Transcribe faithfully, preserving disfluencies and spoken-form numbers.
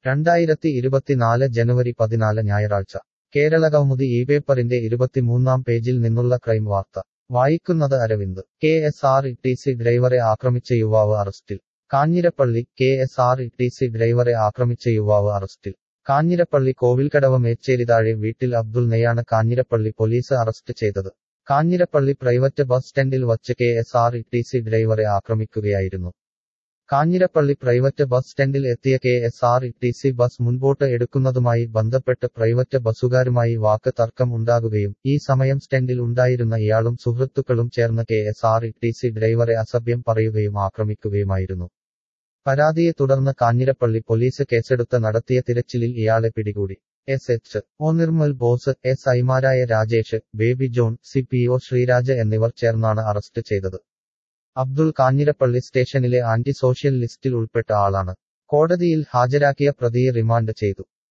രണ്ടായിരത്തി ഇരുപത്തിനാല് ജനുവരി പതിനാല് ഞായറാഴ്ച കേരളകൗമുദി ഈ പേപ്പറിന്റെ ഇരുപത്തിമൂന്നാം പേജിൽ നിന്നുള്ള ക്രൈം വാർത്ത വായിക്കുന്നത് Aravind. K S R T C ഡ്രൈവറെ ആക്രമിച്ച യുവാവ് അറസ്റ്റിൽ. Kanjirappally. K S R T C ഡ്രൈവറെ ആക്രമിച്ച യുവാവ് അറസ്റ്റിൽ. കാഞ്ഞിരപ്പള്ളി കോവിൽക്കടവ് മേച്ചേരിതാഴെ വീട്ടിൽ അബ്ദുൾ നെയാണ് കാഞ്ഞിരപ്പള്ളി പോലീസ് അറസ്റ്റ് ചെയ്തത്. കാഞ്ഞിരപ്പള്ളി പ്രൈവറ്റ് ബസ് സ്റ്റാൻഡിൽ വച്ച് K S R T C ഡ്രൈവറെ ആക്രമിക്കുകയായിരുന്നു. കാഞ്ഞിരപ്പള്ളി പ്രൈവറ്റ് ബസ് സ്റ്റാൻഡിൽ എത്തിയ K S R T C bus മുൻപോട്ട് എടുക്കുന്നതുമായി ബന്ധപ്പെട്ട് പ്രൈവറ്റ് ബസ്സുകാരുമായി വാക്ക് തർക്കം ഉണ്ടാകുകയും ഈ സമയം സ്റ്റാൻഡിൽ ഉണ്ടായിരുന്ന ഇയാളും സുഹൃത്തുക്കളും ചേർന്ന് K S R T C ഡ്രൈവറെ അസഭ്യം പറയുകയും ആക്രമിക്കുകയുമായിരുന്നു. പരാതിയെ തുടർന്ന് കാഞ്ഞിരപ്പള്ളി പോലീസ് കേസെടുത്ത് നടത്തിയ തിരച്ചിലിൽ ഇയാളെ പിടികൂടി. S H O Nirmal Bose, S ഐമാരായ Rajesh, Baby John, C P O Sreeraj എന്നിവർ ചേർന്നാണ് അറസ്റ്റ് ചെയ്തത്. അബ്ദുൾ കാഞ്ഞിരപ്പള്ളി സ്റ്റേഷനിലെ ആന്റി സോഷ്യൽ ലിസ്റ്റിൽ ഉൾപ്പെട്ട ആളാണ്. കോടതിയിൽ ഹാജരാക്കിയ പ്രതിയെ റിമാൻഡ് ചെയ്തു.